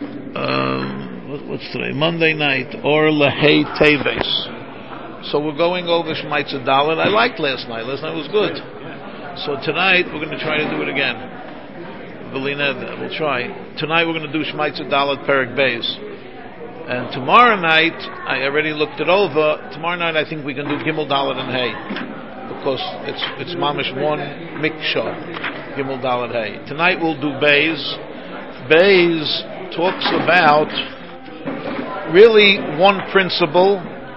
What's today? Monday night, or Lahei Teves. So we're going over Shmaitza Dalet. I liked last night. Last night was good. So tonight we're going to try to do it again. Belina, we'll try. Tonight we're going to do Shmaitza Dalet Perek Beis. And tomorrow night, I already looked it over. Tomorrow night I think we can do Gimel Dalet and Hay. Because it's mamish one miksha, Gimel Dalet Hay. Tonight we'll do Beis. Beis talks about really one principle,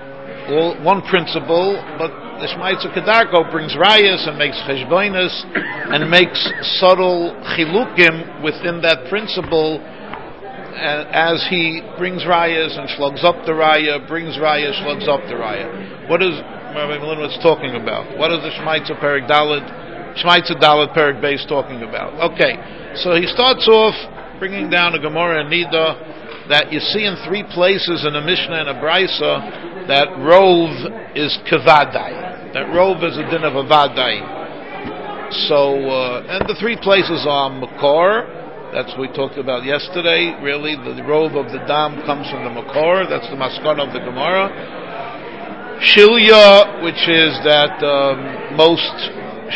but the Shmaitza Kedarko brings rayas and makes cheshbonos and makes subtle chilukim within that principle as he brings rayas and slugs up the raya, brings raya, slugs up the raya. What is Rabbi Melinowitz talking about? What is the Shmaitza Dalet Perek Beis talking about? Okay, so he starts off bringing down a Gemara and Nida that you see in three places in a Mishnah and a Brisa that Rov is Kavadai. That Rov is a din of a Vadai. So, and the three places are Makor, that's what we talked about yesterday. Really, the Rov of the Dam comes from the Makor, that's the Maskon of the Gemara. Shilya, which is that most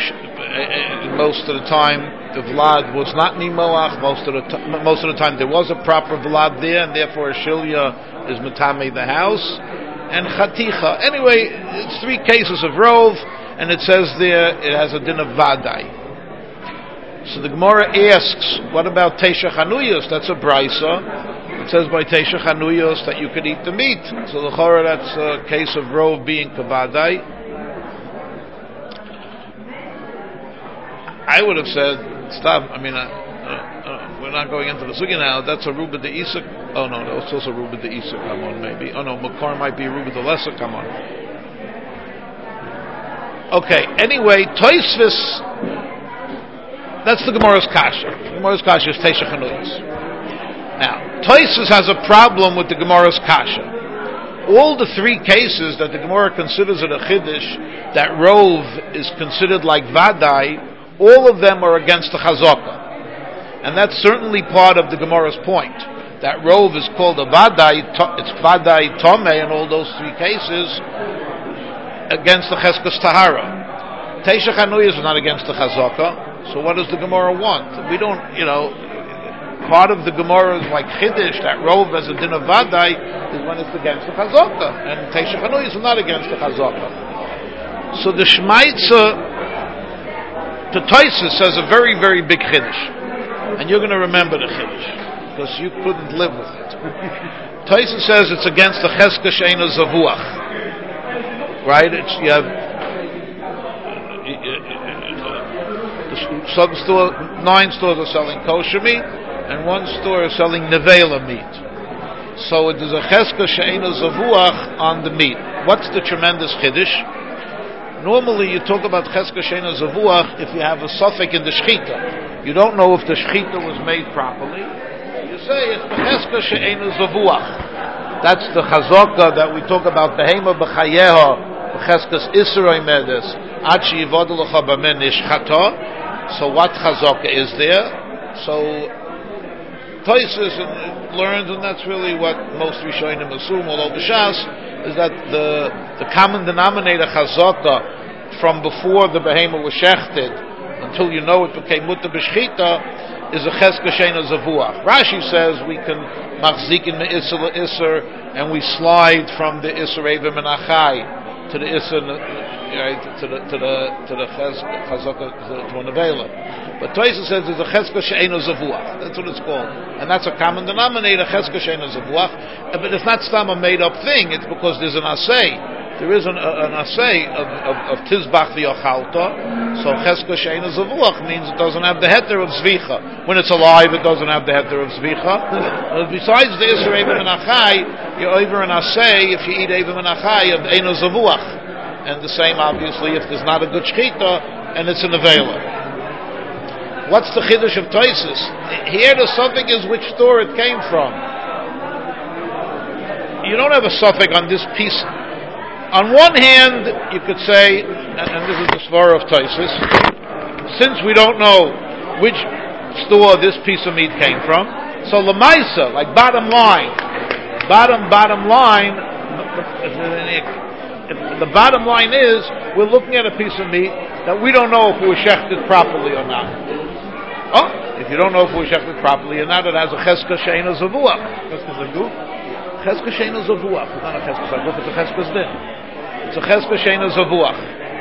of the time the Vlad was not Nimoach. Most of the time there was a proper Vlad there, and therefore Shilya is Matame the house. And Chaticha. Anyway, it's three cases of Rov, and it says there it has a din of Vadai. So the Gemara asks, what about Teisha Chanuyos? That's a Brisa. It says by Teisha Chanuyos that you could eat the meat. So the Chora, that's a case of Rov being Kavadai. I would have said, stop, we're not going into the Sugi now, that's a Ruba de Isa. Oh no, that's also Ruba de Isa, come on, maybe. Oh no, Makar might be Ruba de Lesser, come on. Okay, anyway, Toisvis, that's the Gemara's Kasha. The Gemara's Kasha is Teisha Chanuyos. Now, Toisvis has a problem with the Gemara's Kasha. All the three cases that the Gemara considers it a Chiddush, that Rov is considered like Vadai, all of them are against the Chazaka. And that's certainly part of the Gemara's point. That Rov is called a Vadai, it's Vadai Tome in all those three cases, against the Cheskas Tahara. Teisha Chanuyos is not against the Chazaka, so what does the Gemara want? We don't, part of the Gemara is like Chiddush, that Rov as a din of Vadai is when it's against the Chazaka, and Teisha Chanuyos is not against the Chazaka. So the Shmaitza to Toisvis says a very, very big Chiddush. And you're going to remember the Chiddush, because you couldn't live with it. Toisvis says it's against the Cheska Sheina Zavuach. Right? You have some store, 9 stores are selling kosher meat, and 1 store is selling Nevela meat. So it is a Cheska Sheina Zavuach on the meat. What's the tremendous Chiddush? Normally you talk about Cheska Sheina Zavuach if you have a suffix in the Shechita. You don't know if the Shechita was made properly. You say it's the Cheska Sheina Zavuach. That's the Chazaka that we talk about, Behema B'chayeha, Cheskas Isroi Medes, Achi Yivodelecha B'men Nishchata. So what Chazaka is there? So Toisvis learns, and that's really what most Rishonim assume, although B'Shas, is that the common denominator Chazaka from before the behema was shechted until you know it became mutter b'shchita is a cheska sheina zavuach. Rashi says we can machzikin me'isser le'isser, and we slide from the isser evim and achai to the isser, to the chazaka to an avela. But Toisvis says it's a cheska sheina zavuach. That's what it's called, and that's a common denominator, cheska sheina zavuach. But it's not stam a made up thing. It's because there's an asay. There is an asay of tizbach v'yochalta. So cheska sheina zavuach means it doesn't have the heter of zvicha. When it's alive, it doesn't have the heter of zvicha. Besides the isser evim and achai, you're over an asay if you eat evim and achai of eino zavuach. And the same, obviously, if there's not a good shechita and it's an avela. What's the chiddush of Toisvis? Here the suffix is which store it came from. You don't have a suffix on this piece. On one hand, you could say, and this is the svara of Toisvis, since we don't know which store this piece of meat came from, So Lamaisa, like bottom line, if the bottom line is we're looking at a piece of meat that we don't know if it was shechted properly or not. Oh, if you don't know if it was shechted properly or not, it has a cheska she'ena zavuach. Cheska zaguf? Cheska she'ena zavuach. It's not a cheska zaguf, it's a cheska zdin. It's a cheska she'ena zavuach.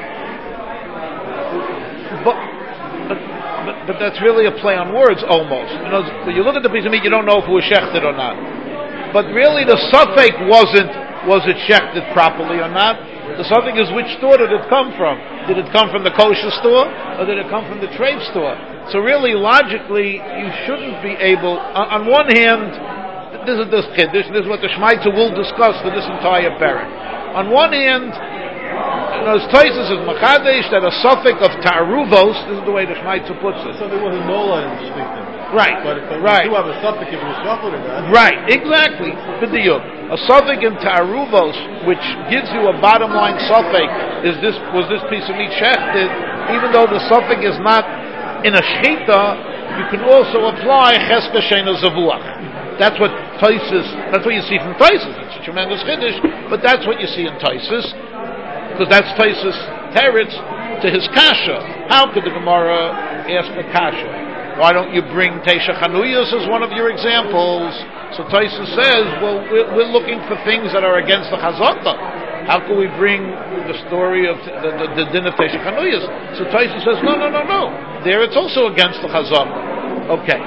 But that's really a play on words almost. You know, when you look at the piece of meat, you don't know if it was shechted or not. But really, the suffix was it shechted properly or not? The suffix is which store did it come from? Did it come from the kosher store or did it come from the treif store? So really, logically, you shouldn't be able. On one hand, this is what the Shmaitzer will discuss for this entire parak. On one hand, as Taisus is Machadesh, that a suffix of ta'aruvos, this is the way the Shmaitzer puts it. So there wasn't Nola in the victim. Right, but right. You do have a suffix if it was shuffled or not. Right, exactly. A suffix in ta'aruvos, which gives you a bottom line suffix, was this piece of meat shechted, even though the suffix is not in a shechita, you can also apply cheska she'ena zavuach. That's what you see from Taisus. It's a tremendous chiddush, but that's what you see in Taisus. Because that's Taisus teretz to his kasha. How could the Gemara ask a kasha? Why don't you bring Teisha Chanuyas as one of your examples? So Taisus says, well, we're looking for things that are against the Chazaka. How can we bring the story of the din of Teisha Chanuyas? So Taisus says, no. There it's also against the Chazaka. Okay.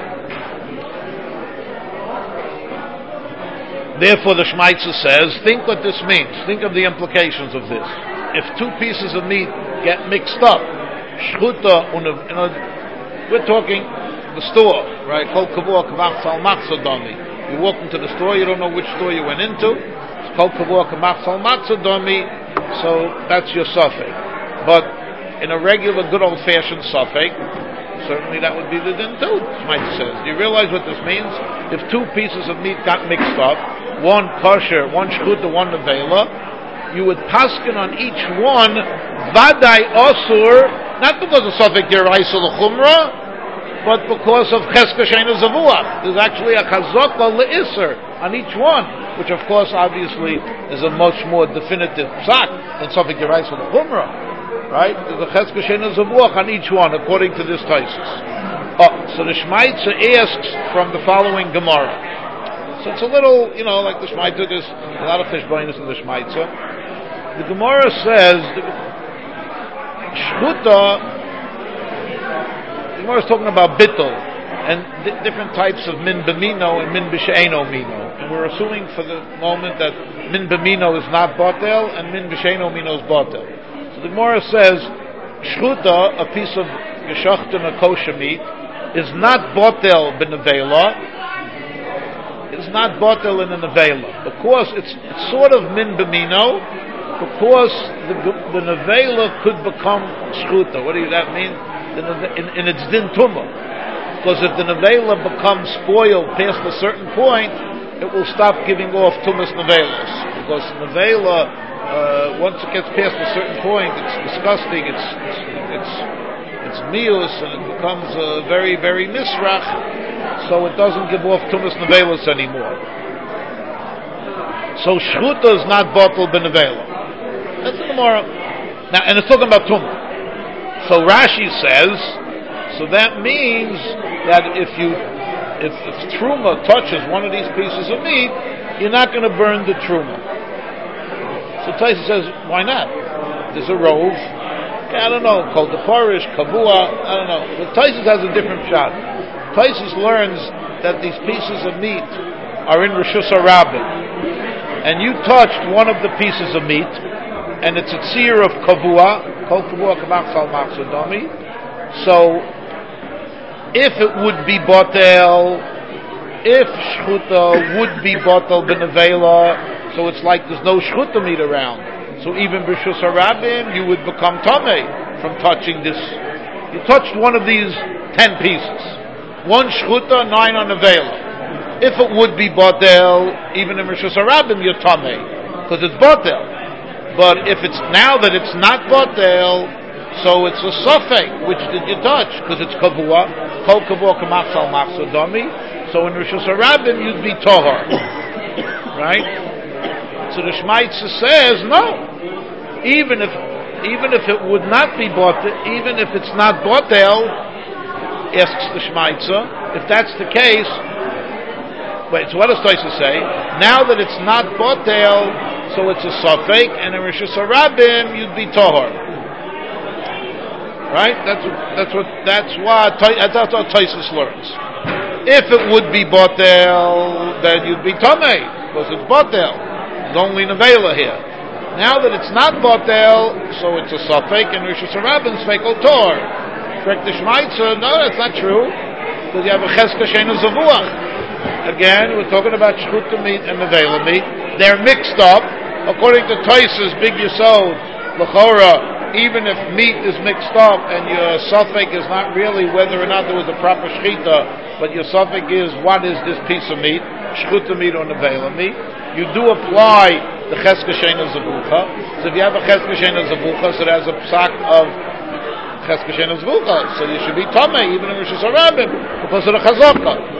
Therefore, the Shmaitzer says, think what this means. Think of the implications of this. If two pieces of meat get mixed up, shchuta, we're talking the store, right? Kol kavua kavach sal machzodami. You walk into the store, you don't know which store you went into. It's kol kavua kavach sal machzodami, so that's your suffix. But in a regular, good old-fashioned suffix, certainly that would be the din too, Shmaitzer says. Do you realize what this means? If two pieces of meat got mixed up, one kosher, one shchuta, one nevela, you would paskin on each one, vadai osur, not because of suffix deraisa l'chumra, but because of cheska she'ena zavuach. There's actually a chazaka le'isr on each one, which of course obviously is a much more definitive psak than suffix deraisa l'chumra. Right? There's a cheska she'ena zavuach on each one, according to this Taisus. So the Shmaitzer asks from the following Gemara. So it's a little, like the Shmaitzer, there's a lot of cheshbonos in the Shmaitzer. The Gemara says, shchuta, the Gemara is talking about bittul, and different types of min b'mino and min b'she'eno mino. And we're assuming for the moment that min b'mino is not botel, and min b'she'eno mino is botel. So the Gemara says, shchuta, a piece of geshachta and a kosher meat, is not botel b'nevela. It's not botel in a nevela. Because it's sort of min b'mino, because the nevela could become shchuta. What does that mean? In its din tumah. Because if the nevela becomes spoiled past a certain point, it will stop giving off tumas nevelas. Because nevela, once it gets past a certain point, it's disgusting. It's mius, and it becomes very, very misrach. So it doesn't give off tumas nevelas anymore. So shchuta is not bottle benevela. That's the Gemara. Now, and it's talking about tumah. So Rashi says, so that means that if truma touches one of these pieces of meat, you're not going to burn the truma. So Taisus says, why not? There's a rove. I don't know, called the parish, kavua, I don't know. But Taisus has a different shot. Taisus learns that these pieces of meat are in Rishus HaRabim. And you touched one of the pieces of meat, and it's a tzir of kavua, kol kavua kamach sal machzodami. So, if it would be botel, if shchuta would be botel benevela, so it's like there's no shchuta meat around. So even b'shus harabim, you would become tamei from touching this. You touched one of these 10 pieces. One shchuta, 9 on nevela. If it would be botel, even in b'shus harabim, you're tamei because it's botel. But if it's now that it's not botel, so it's a suffix. Which did you touch? Because it's kavua. Kol kavua kamach sal machzodami. So in Rosh Hashanah you'd be Tohar. Right? So the Shmaitza says, no. Even if it would not be Botel, even if it's not Botel, asks the Shmaitza, if that's the case, wait, so what does Tosfos say? Now that it's not Botel, so it's a Safek, and in Rosh Hashanah you'd be Tohar. Right? That's what Tosfos learns. If it would be Botel, then you'd be Tomei, because it's Botel. It's only Nevela here. Now that it's not Botel, so it's a Safek, and Rosh Hashanah is Fekel Tor. Correct the Shmaitza, no, that's not true, because you have a Cheska Sheina Zavuach. Again, we're talking about Shchuta meat and Nevela meat. They're mixed up. According to Tosfos, Big Yesod, L'chora, even if meat is mixed up and your suffix is not really whether or not there was a proper shechita, but your suffix is what is this piece of meat, shchuta meat or nevela meat, you do apply the cheska sheina zavucha. So if you have a cheska sheina zavucha, so it has a psak of cheska sheina zavucha, so you should be tamei even in Rosh Hashanah because of the chazaka.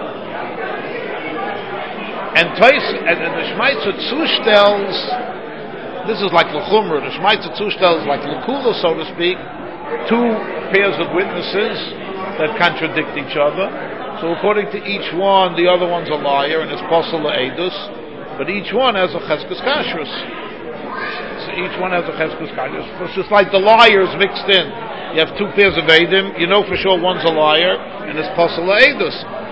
And the Shmaitza zustells, this is like l'chumra. The Shmaitza zustells like l'kula, so to speak, two pairs of witnesses that contradict each other. So according to each one, the other one's a liar and it's posel l'edus, but each one has a cheskes kashrus. So each one has a cheskes kashrus. It's just like the liars mixed in. You have two pairs of edim, you know for sure one's a liar and it's posel l'edus.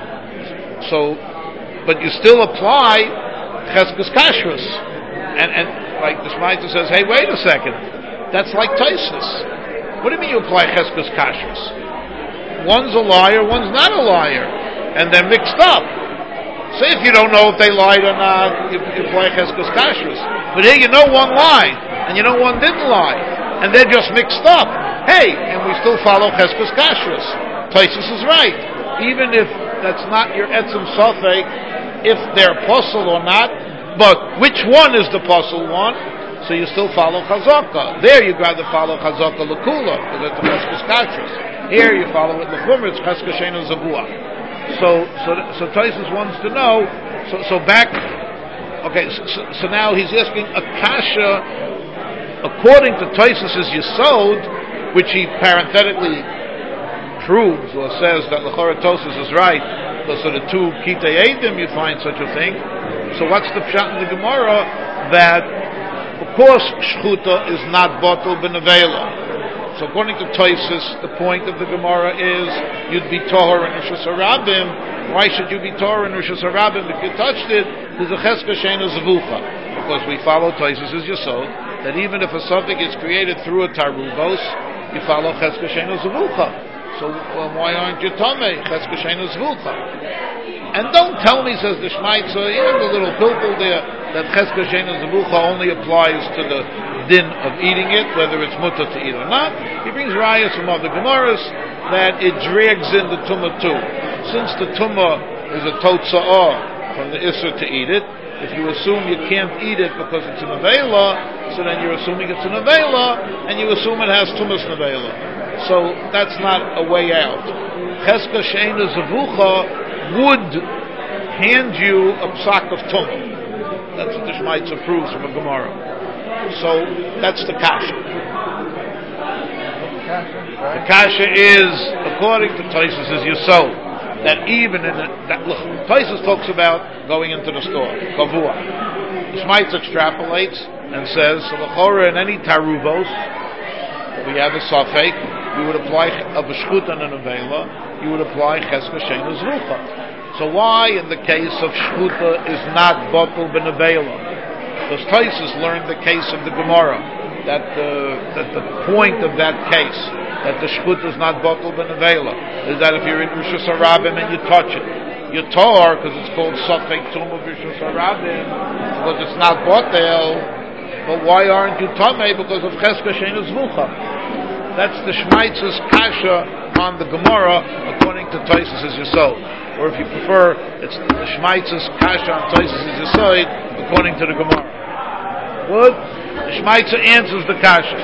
So, but you still apply cheskes kashrus, and like the Shmaitza says, hey, wait a second, that's like Tosfos. What do you mean you apply cheskes kashrus? One's a liar, one's not a liar, and they're mixed up. Say if you don't know if they lied or not, you apply cheskes kashrus. But here you know one lied, and you know one didn't lie, and they're just mixed up. Hey, and we still follow cheskes kashrus. Tosfos is right, even if that's not your etzem safek, if they're posel or not, but which one is the posel one? So you still follow chazaka. There you'd rather follow chazaka l'kula, because it's the cheskes kashrus. Here you follow it l'chumra, it's cheskes sheina zavuach. So Tosfos wants to know. So back. Okay, so now he's asking a kasha according to Tosfos' Yesod, which he parenthetically proves or says that l'chora Tosfos is right. So the two kitei edim, you find such a thing. So what's the pshat in the Gemara? That, of course, shchuta is not botel b'nevela. So according to Tosfos, the point of the Gemara is you'd be tohar in Rosh Hashanah. Why should you be tohar in Rosh Hashanah? If you touched it, there's a cheska sheina zavucha. Because we follow Tosfos' Yesod, that even if a suffix is created through a taruvos, you follow cheska sheina zavucha. So why aren't you tamei? Cheska sheina zavucha. And don't tell me, says the Shmaitza, even the little pilpul there, that cheska sheina zavucha only applies to the din of eating it, whether it's mutter to eat or not. He brings rayas from other Gemaras that it drags in the tumah too. Since the tumah is a totza'ah from the isser to eat it, if you assume you can't eat it because it's an avela, so then you're assuming it's an avela, and you assume it has tumas nevela. So that's not a way out. Cheska sheina zavucha would hand you a psak of tumah. That's what the Shmaitza proves from a Gemara. So that's the kasha. The kasha is, according to Tosfos' Yesod, that even in Tosfos talks about going into the store, kavua. The Shmaitza extrapolates and says, so l'chora in any taruvos, we have a safek, you would apply a b'shchut and an avela, you would apply cheska sheina zvucha. So why in the case of shchuta is not botel ben avela? Because Tosfos learned the case of the Gemara, that the point of that case, that the shchuta is not botel ben avela, is that if you're in Rosh Hashanah and you touch it, you're tor, because it's called safek tumah Rosh Hashanah, because it's not botel. But why aren't you tamei? Because of cheska sheina zvucha. That's the Shmaitza's kasha on the Gemara according to Tosfos' Yesod. Or if you prefer, it's the Shmaitza's kasha on Tosfos' Yesod according to the Gemara. Good? The Shmaitza answers the kasha.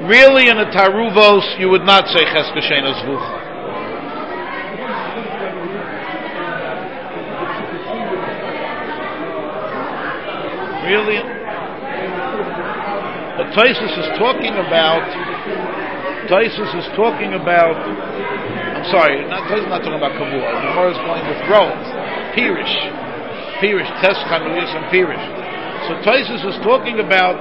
Really, in a taruvos, you would not say cheska sheina zvucha. Really, but Taisus is talking about. I'm sorry, Taisus is not talking about kavua. The Gemara is going with growth, pirish, tes chanuyas and pirish. So Taisus is talking about.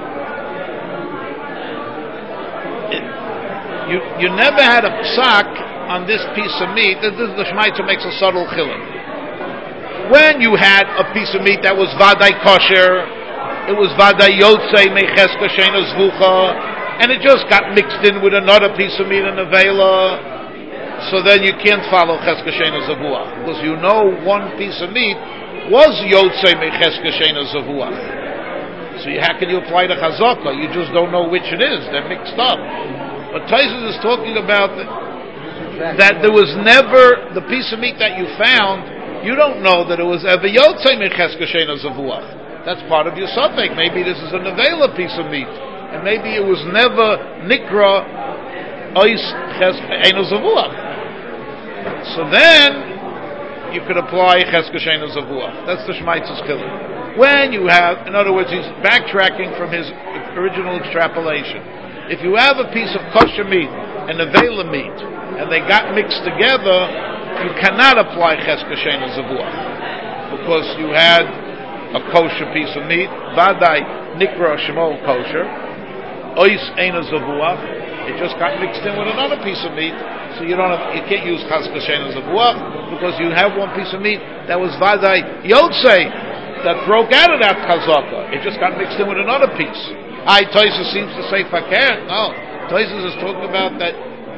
You never had a psak on this piece of meat. This is the Shmaitzer makes a subtle chiluk. When you had a piece of meat that was vaday kosher, it was vaday yotzei mecheska sheina zvucha, and it just got mixed in with another piece of meat in the vela. So then you can't follow cheska sheina zvucha because you know one piece of meat was yotzei mecheska sheina zvucha. So how can you apply the chazaka? You just don't know which it is. They're mixed up. But Taisus is talking about that there was never the piece of meat that you found. You don't know that it was ever yotzei mecheska sheina zavuach. That's part of your suffix. Maybe this is a nevela piece of meat, and maybe it was never nikra ois cheska sheina zavuach. So then you could apply cheska sheina zavuach. That's the Shmaitz's chiluk. When you have, in other words, he's backtracking from his original extrapolation. If you have a piece of kosher meat and a vela meat, and they got mixed together, you cannot apply cheska sheina zavuach because you had a kosher piece of meat, vaday nikra shemo kosher, ois eina zavuach. It just got mixed in with another piece of meat, so you can't use cheska sheina zavuach because you have one piece of meat that was vaday yotzei that broke out of that chazaka. It just got mixed in with another piece. Taisus seems to say fakir. No, Taisus is talking about that.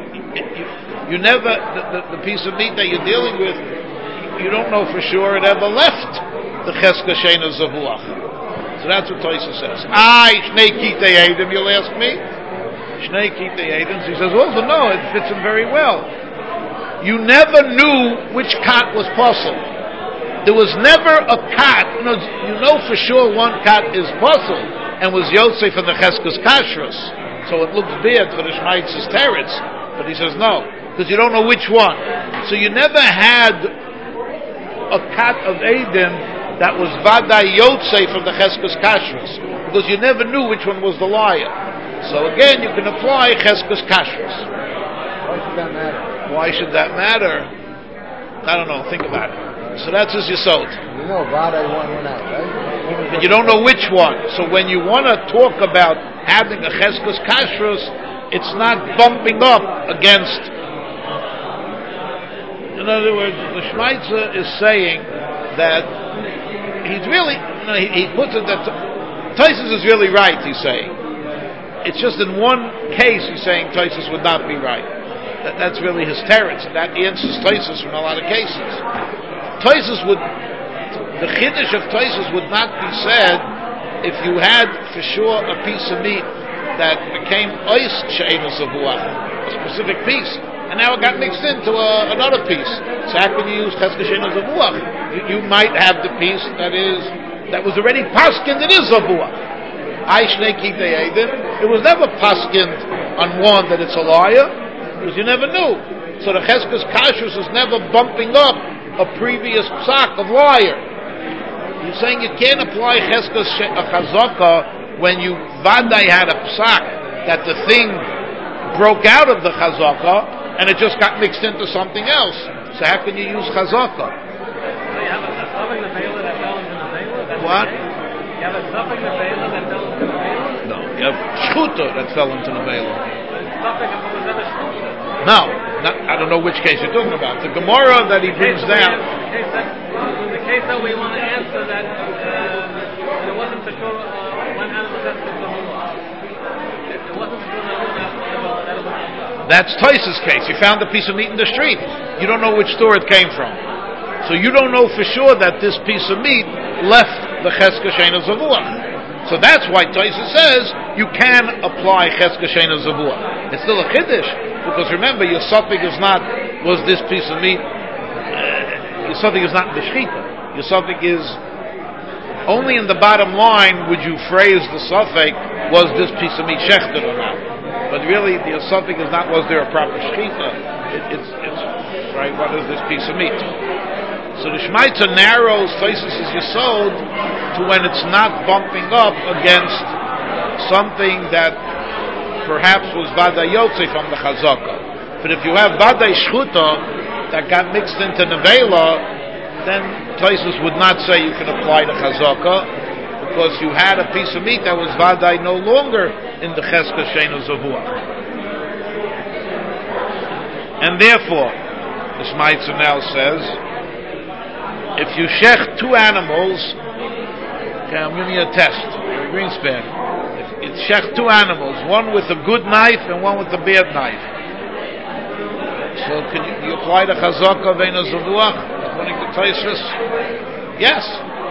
You never the piece of meat that you're dealing with. You don't know for sure it ever left the cheska sheina zavuach. So that's what Taisus says. Shnei kitei edim. You'll ask me. Shnei kitei edim. He says, well, no, it fits him very well. You never knew which kat was possible. There was never a kat. You know for sure one kat is possible. And was Yosef from the Cheskes Kashrus. So it looks bad for the Shmaitz's teretz. But he says no, because you don't know which one. So you never had a kat of Eidim that was Vaday Yosef from the Cheskes Kashrus. Because you never knew which one was the liar. So again, you can apply Cheskes Kashrus. Why should that matter? Why should that matter? I don't know, think about it. So that's his yesod. You know, Vaday one went out, right? But you don't know which one. So when you want to talk about having a cheskes kashrus, it's not bumping up against. In other words, the Shmaitzer is saying that he's really, he puts it that Taisus is really right. He's saying it's just in one case he's saying Taisus would not be right. That's really his teretz, and that answers Taisus from a lot of cases. Taisus would. The chiddush of Taisus would not be said if you had for sure a piece of meat that became ois she'eina zavuach, a specific piece, and now it got mixed into another piece. So how can you use cheska she'eina zavuach? You might have the piece that was already paskind. It is zavuach. Shnei kitei edim. It was never paskind on one that it's a liar because you never knew. So the cheskes kashrus is never bumping up a previous psak of liar. You're saying you can't apply cheskes chazaka when you vaday had a psak that the thing broke out of the chazaka and it just got mixed into something else. So how can you use chazaka? So you have a suffix nevela that fell into the vela? What? You have a suffix nevela that fell into the vela? No, you have shchuta that fell into the vela. Suffix was never shchuta. No, I don't know which case you're talking about. The Gemara that he brings down. The case that we want to answer that it wasn't for sure one animal that it wasn't for sure that it was. That's Taisus' case. You found a piece of meat in the street. You don't know which store it came from. So you don't know for sure that this piece of meat left the cheska she'eina zavuach. So that's why Taisus says you can apply cheska she'eina zavuach. It's still a chiddush because remember your suffix is not was this piece of meat. Your suffix is not b'shchita. Your suffix is only in the bottom line would you phrase the suffix was this piece of meat shechted or not. But really, the suffix is not was there a proper shechita. It's right. What is this piece of meat? So the Shmaitza narrows Tosfos' Yesod to when it's not bumping up against something that perhaps was Vada Yotze from the Chazaka. But if you have Vada Shchuta that got mixed into Nevela, then Tosfos would not say you can apply the Chazaka, because you had a piece of meat that was Vada no longer in the Cheska Sheina Zavuach. And therefore, the Shmaitza now says, if you shech two animals, okay, I'm giving you a test, Greenspan. If you shech two animals, one with a good knife and one with a bad knife, so can you apply the chazaka ve'ena zavuach according to Tosfos? Yes.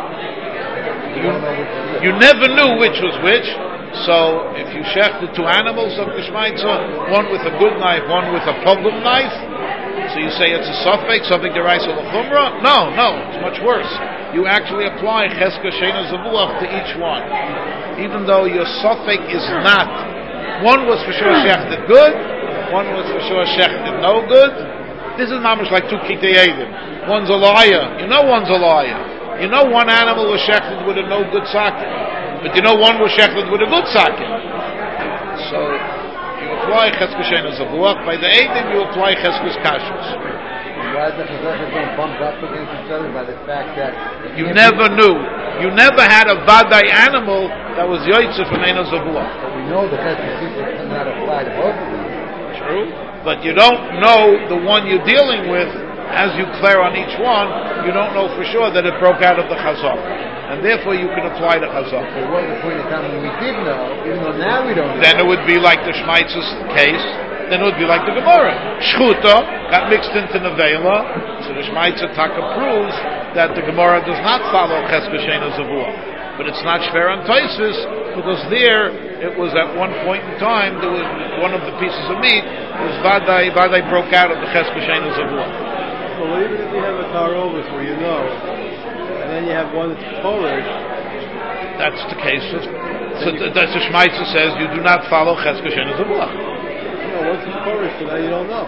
You never knew which was which. So if you shech the two animals of the Shmaitza, one with a good knife, one with a pogum knife, so you say it's a suffix deraisa l'chumra? No, it's much worse. You actually apply cheska sheina zavuach to each one, even though your suffix is not. One was for sure shechted good, one was for sure shechted no good. This is mamish like two kitei edim. One's a liar. You know one's a liar. You know one animal was shechted with a no good socket, but you know one was shechted with a good socket. So you apply Cheskes Sheina Zavuach. By the Eidim, you apply Cheskes Kashrus. Why the Chazakah don't bump up against each other by the fact that you never knew. You never had a Vadai animal that was Yoitze from Eina Zavuach. But we know the Cheskes cannot apply to both of them. True. But you don't know the one you're dealing with. As you clear on each one, you don't know for sure that it broke out of the Chazak. And therefore you can apply the Chazak. There was a point in time when we did know, even though now we don't know. Then it would be like the Shmaitza's case. Then it would be like the Gemara. Shchuta got mixed into Nevela, so the Shmaitza Taka proves that the Gemara does not follow Cheska Sheina Zavuach. But it's not Shver on Tosfos, because there it was at one point in time there was one of the pieces of meat was Vadai broke out of the Cheska Sheina Zavuach. Well, even if you have a tarovis where you know, and then you have one that's Polish. That's the case. That's the Shmaitza says you do not follow Cheska Sheina Zavuach. No, once it's Polish, so now you don't know.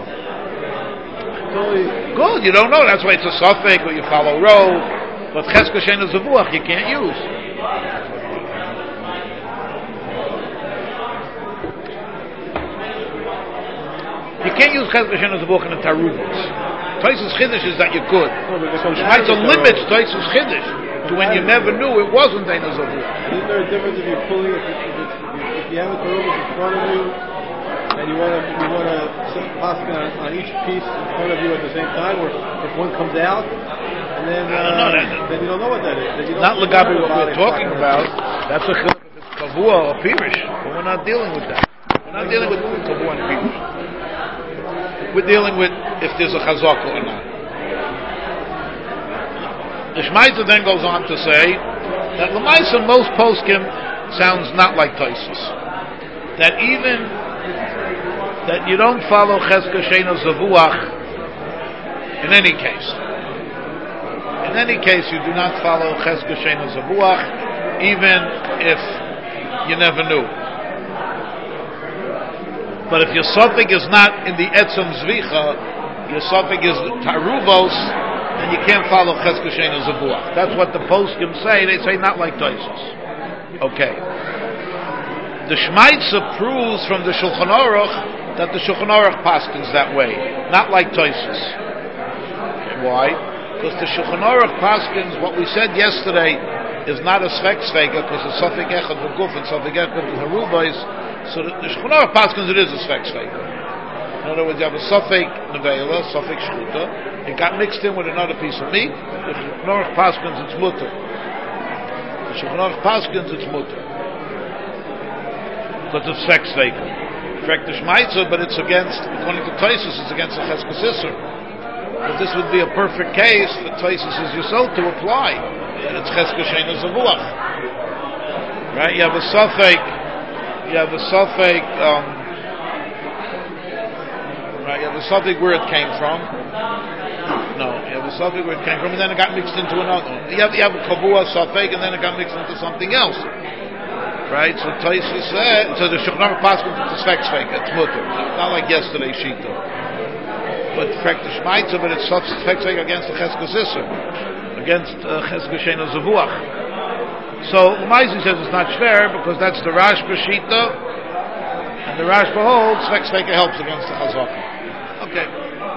Good, you don't know. That's why it's a suffix, or you follow row. But Cheska Sheina Zavuach you can't use. You can't use Cheska Sheina Zavuach in the taruvos. Tosfos Chiddush is that you could. So Shmaitza limits Tosfos Chiddush to when you never knew it wasn't Eina Zavuach. Isn't there a difference if you're pulling, if you have a taruvos in front of you, and you want to pass on each piece in front of you at the same time, or if one comes out, and then then you don't know what that is. Not Lagabi what we're talking about. That's a chiluk if it's Kavua or Pirish. But we're not dealing with that. We're not dealing with Kavua and Pirish. We're dealing with if there's a chazaka or not. The Shmaitza then goes on to say that L'maisa most poskim sounds not like Tosfos. That even that you don't follow Cheska Sheina Zavuach in any case. In any case, you do not follow Cheska Sheina Zavuach, even if you never knew. But if your suffix is not in the etzem zvicha, your suffix is taruvos, then you can't follow Cheska Sheina Zavuach. That's what the poskim say. They say not like Tosfos. Okay. The Shmaitza proves from the Shulchan Aruch that the Shulchan Aruch paskins that way, not like Tosfos. Why? Because the Shulchan Aruch paskins, what we said yesterday, is not a svek sveka, because it's suffix echad v'guf and suffix echad v'harubais. So the Shulchan Aruch paskins it is a svek sveka. In other words, you have a suffix nevela, suffix shchuta. It got mixed in with another piece of meat. The Shulchan Aruch paskins it's mutter. The Shulchan Aruch paskins it's mutter. Because it's svek sveka. In fact, the Shmaitza, but it's against, according to Tosfos, it's against the Cheskes Isser. But this would be a perfect case for Tosfos' Yesod to apply. It's Cheska Sheina Zavuach. Right? You have a suffix, right? You have a suffix where it came from. No, you have a suffix where it came from, and then it got mixed into another one. You have a kavua suffix, and then it got mixed into something else. Right? So Taisa said, so the Shulchan Aruch Paskin to Sfek Sfek, it's mutter. Not like yesterday's Shita. But Frek the Shmaitza, but it's Sfek Sfek against the Cheskes Isser, against Cheskes Sheina Zavuach. So Lamaisi says it's not fair because that's the Rashba Shita, and the Rashba holds Sfek Sfek helps against the Chazaka. Okay.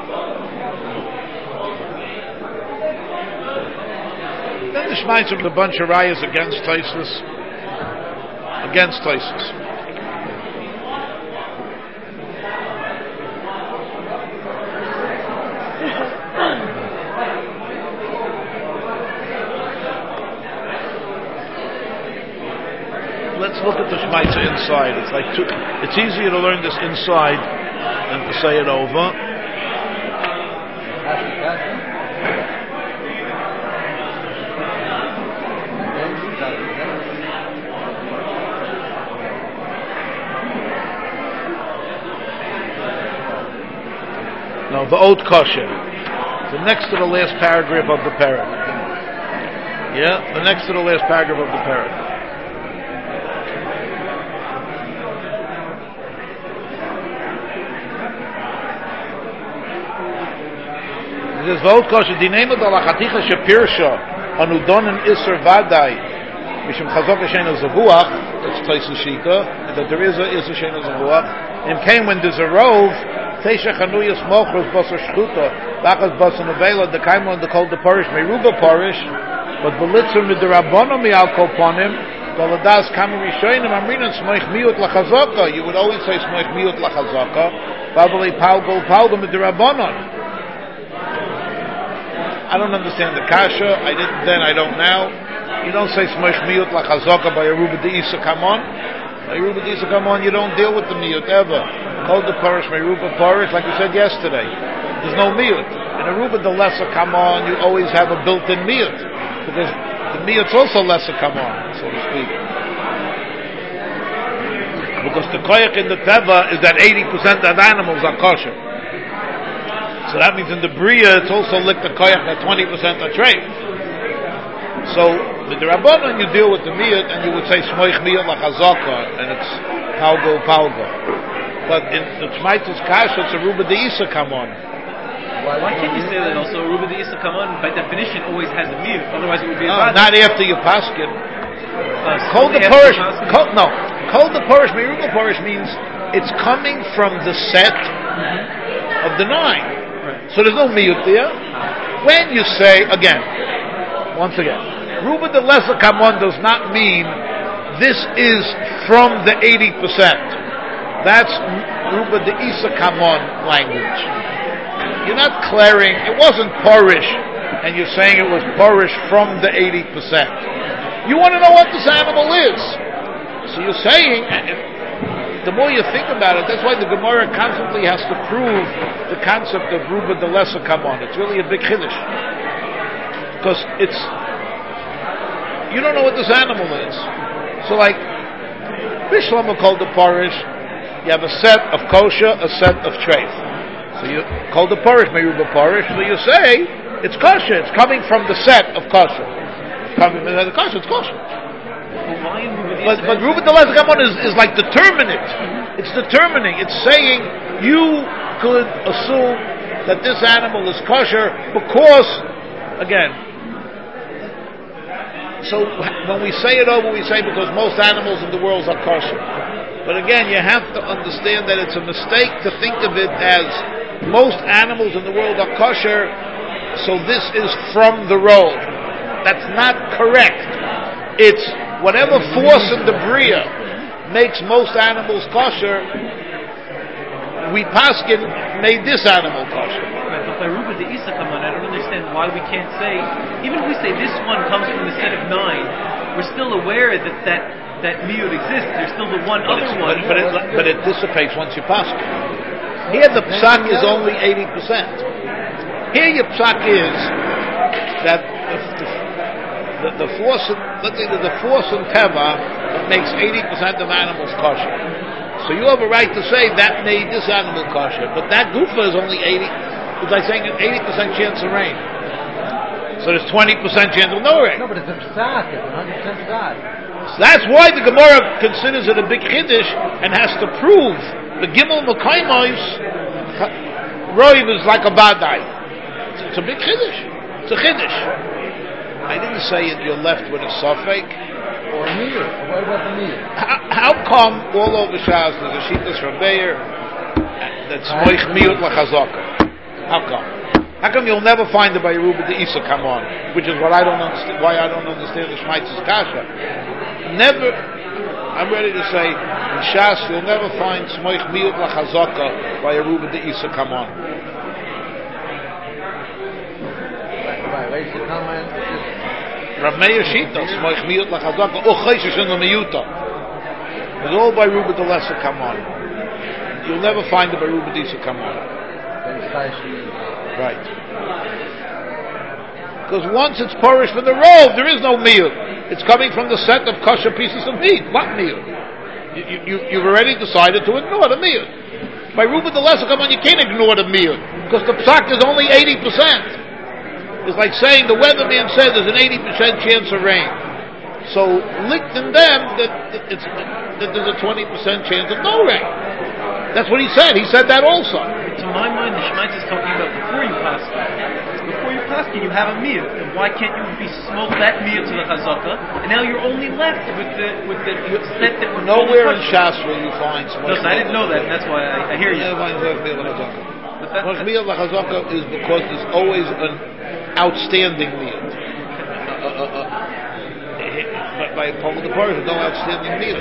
Then the Shmaitza with a bunch of rayas against Taisus. Against Taisus. Let's look at the Shmaitza inside. It's easier to learn this inside than to say it over. No, the Oat Kosher. The next to the last paragraph of the parak. Yeah, the next to the last paragraph of the parak. It says, V'Oat Kosher, the name of the Lachaticha Shepirsha, Anudonin Isser Vadai, Mishim Chazok Sheina Zavuach, it's Taisus Shita, that there is a Isser Sheina Zavuach, and came when there's a rove, Teisha Chanuyas Mochros Basar Shchuta, Bachas Basar Nevela, the Kaimon, the Kol the Parish, Meruba Parish, but Belitzer with the Rabbonim Mial Kolponim, Daladas Kamu Rishoinim, Amrinan Smoich Miut Lachazaka, you would always say Smoich Miut Lachazaka, Babali Palgo with the Rabbonon. I don't understand the Kasha, I didn't then, I don't now. You don't say Smoich Miut Lachazaka by Aruba de Isa Kamon. By Aruba de Isa Kamon, you don't deal with the Miut ever. Called the Parish, Meruba Parish, like we said yesterday. There's no Miut. In Aruba the lesser Kamon, you always have a built-in Miut. Because the Miut's also lesser Kamon, so to speak. Because the Koyach in the Teva is that 80% of animals are kosher. So that means in the Bria, it's also licked the Koyach that 20% are treif. So, with the Rabbanon, you deal with the Miut, and you would say Smoich Miut Lachazaka, and it's Palgo. But in the Shmaitza's Kasha, it's Aruba de Isa Kamon. Why can't you say that also? Aruba de Isa Kamon, by definition, always has a Miut. Otherwise, it would be a not after your Paskin. Kol the Parish, Meruba Parish means it's coming from the set of the 9. Right. So there's no Miut there. When you say, once again, Ruba de Lesser Kamon does not mean this is from the 80%. That's Ruba de Isa Kamon language. You're not clearing, it wasn't Parish, and you're saying it was Parish from the 80%. You want to know what this animal is. So you're saying, the more you think about it, that's why the Gemara constantly has to prove the concept of Ruba de Lesser Kamon. It's really a big chiddush. Because you don't know what this animal is. So like, Bishlam called the Parish, you have a set of kosher, a set of treif. So you call the Parish, Meruba Parish, so you say, it's kosher, it's coming from the set of kosher. It's coming from the kosher, it's kosher. But Ruba de Lesser Kamon is like determinate. It's determining. It's saying, you could assume that this animal is kosher because, so when we say it over, we say because most animals in the world are kosher. But again, you have to understand that it's a mistake to think of it as most animals in the world are kosher, so this is from the road. That's not correct. It's whatever force in the Bria makes most animals kosher, we paskin made this animal kosher. Right, but by Ruba de Isa Kamon, I don't understand why we can't say, even if we say this one comes from the set of 9, we're still aware that Miut exists. There's still the one other one. But it dissipates once you pass it. Here the psak is only 80%. Here your psak is that the force, let's say that the force in Teva makes 80% of animals kosher. So you have a right to say that made this animal kosher. But that gufa is only 80. It's like saying an 80% chance of rain. So there's 20% chance of no rain. No, but it's a psak. It's 100% psak. So that's why the Gemara considers it a big chiddush and has to prove the Gimel Mekaymois Roiv is like a badai. It's a big chiddush. It's a chiddush. I didn't say it. You're left with a suffix Or a meal. What about the meal? How come all over Shas there's a shittas from Beir that's moich miut lachazaka? How come? How come you'll never find it by Yeruba the Isa come on? Which is what I don't understand. Why I don't understand the Shmaitz's kasha. Never. I'm ready to say in Shas you'll never find moich miut lachazaka by Yeruba the Isa come on. Right. Isa come on. Rameir Shitas, Moich Miut Lachazaka, O Chayshish in the Miyuta. It's all by Ruba the Lesser Kamon. You'll never find it by Ruba the Isa Kamon. Right. Because once it's porish for the robe, there is no Miyut. It's coming from the set of kosher pieces of meat. What Miyut? You've already decided to ignore the Miyut. By Ruba the Lesser Kamon, you can't ignore the Miyut. Because the Psak is only 80%. It's like saying the weatherman said there's an 80% chance of rain. So licked in them that there's a 20% chance of no rain. That's what he said. He said that also. To my mind, the Shemaitz is talking about before you paskin. Before you paskin, you have a meal. And why can't you be smoked that meal to the chazaka? And now you're only left with the set that we're nowhere in Shas will you find smoke. No, I didn't know that. And that's why I hear you. Smoke meal lachazaka is because there's always an outstanding meal. But by Paul the Park, there's no outstanding meal.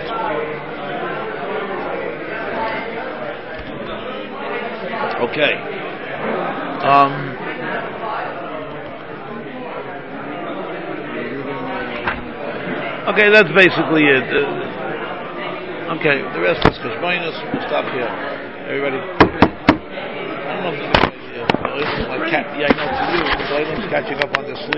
Okay. Okay, that's basically it. Okay, the rest is Kashmainas. We'll stop here. Everybody. I don't know if my cat. Yeah, I know for you. So I was catching up on the sleep.